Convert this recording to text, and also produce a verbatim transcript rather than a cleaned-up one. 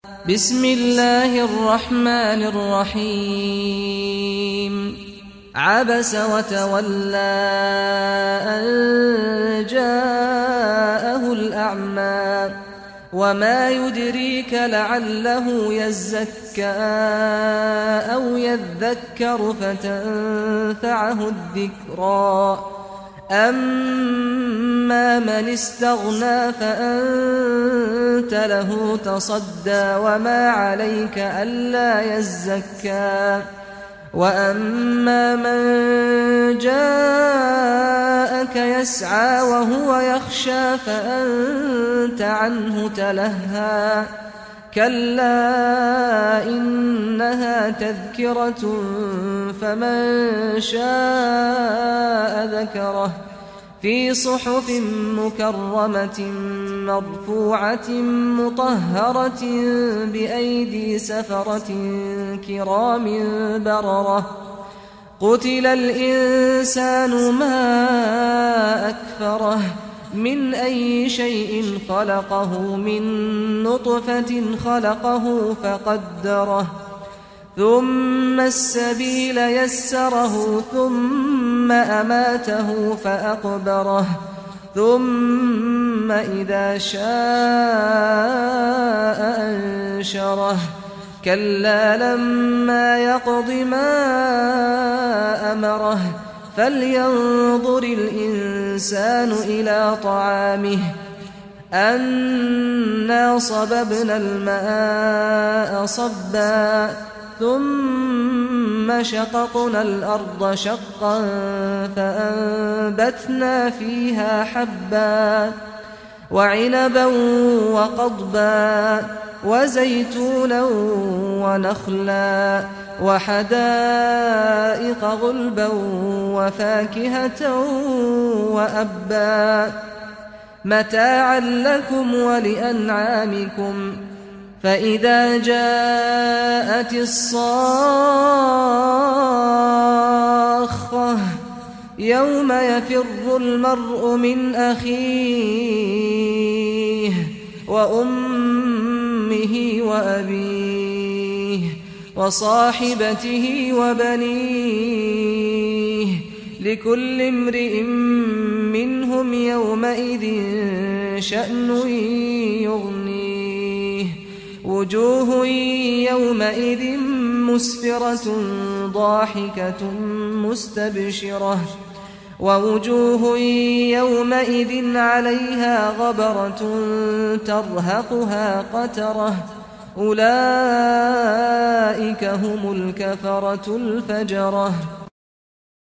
بسم الله الرحمن الرحيم عبس وتولى أن جاءه الأعمى وما يدريك لعله يزكى أو يذكر فتنفعه الذكرى أما من استغنى فأنت له تصدى وما عليك ألا يزكى وأما من جاءك يسعى وهو يخشى فأنت عنه تلهى كلا إنها تذكرة فمن شاء ذكره في صحف مكرمة مرفوعة مطهرة بأيدي سفرة كرام بررة قتل الإنسان ما أكفره من أي شيء خلقه من نطفة خلقه فقدره ثم السبيل يسره ثم أماته فأقبره ثم إذا شاء أنشره كلا لما يقض ما أمره فلينظر الإنسان إلى طعامه أنا صببنا الماء صبا ثم شققنا الأرض شقا فأنبتنا فيها حبا وعنبا وقضبا وزيتونا ونخلا وحدائق غلبا وفاكهة وأبا متاعا لكم ولأنعامكم فإذا جاءت الصاخة يوم يفر المرء من أخيه وأمه وأبيه وصاحبته وبنيه لكل امرئ منهم يومئذ شأن يغنيه وجوه يومئذ مسفرة ضاحكة مستبشرة ووجوه يومئذ عليها غبرة ترهقها قترة أولئك هم الكفرة الفجرة.